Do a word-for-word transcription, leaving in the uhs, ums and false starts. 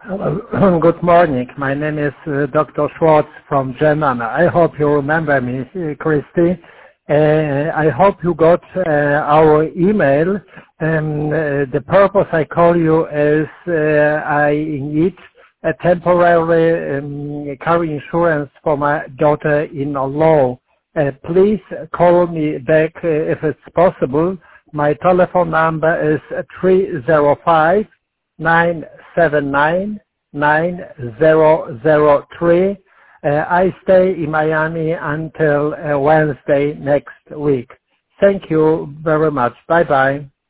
Hello. Good morning. My name is uh, Doctor Schwartz from Germany. I hope you remember me, uh, Christy. Uh, I hope you got uh, our email. Um, uh, the purpose I call you is uh, I need a temporary um, car insurance for my daughter-in-law. Uh, please call me back uh, if it's possible. My telephone number is three zero five nine seven nine nine zero zero three. Uh, I stay in Miami until uh, Wednesday next week. Thank you very much. Bye bye.